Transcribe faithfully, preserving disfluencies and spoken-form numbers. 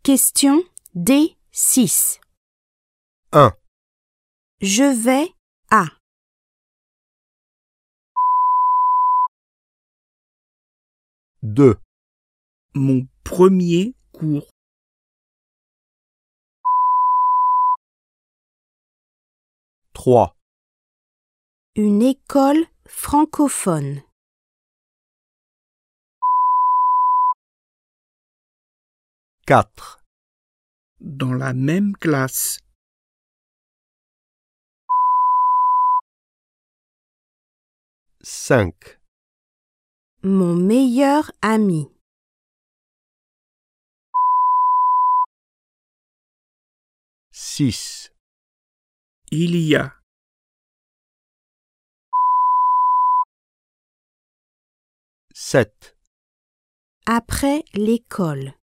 Question D six. un. Je vais à. deux. Mon premier cours. trois. Une école francophone. quatre. Dans la même classe. cinq. Mon meilleur ami. six. Il y a. sept. Après l'école.